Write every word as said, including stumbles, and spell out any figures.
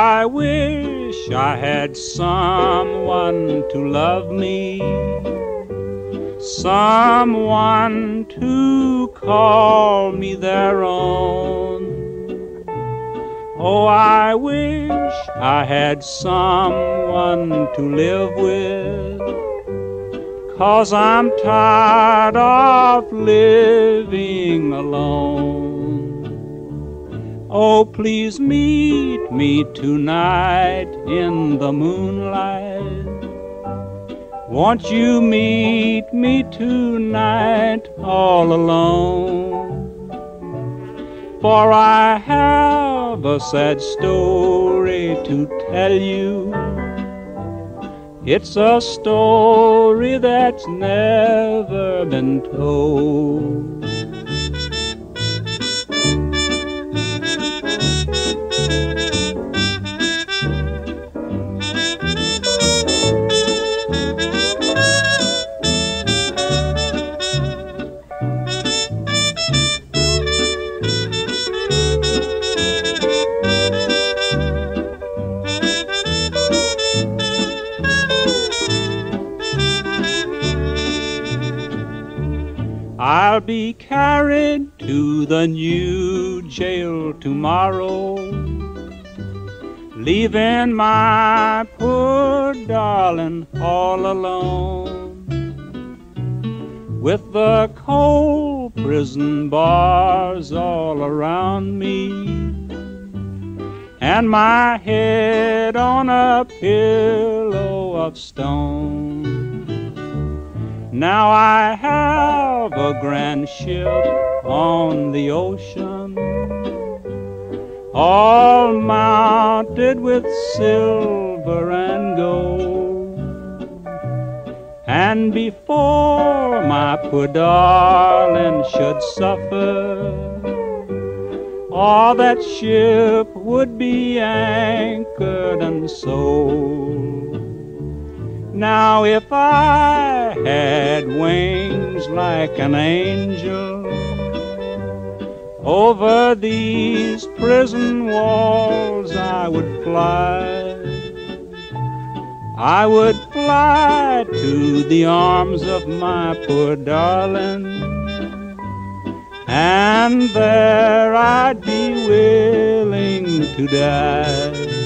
I wish I had someone to love me, someone to call me their own. Oh, I wish I had someone to live with, 'cause I'm tired of living alone. Oh, please meet me tonight in the moonlight. Won't you meet me tonight all alone? For I have a sad story to tell you. It's a story that's never been told. I'll be carried to the new jail tomorrow, leaving my poor darling all alone, with the cold prison bars all around me, and my head on a pillow of stone. Now I have a grand ship on the ocean, all mounted with silver and gold. And before my poor darling should suffer, all that ship would be anchored and sold. Now if I had wings like an angel, over these prison walls I would fly. I would fly to the arms of my poor darling, and there I'd be willing to die.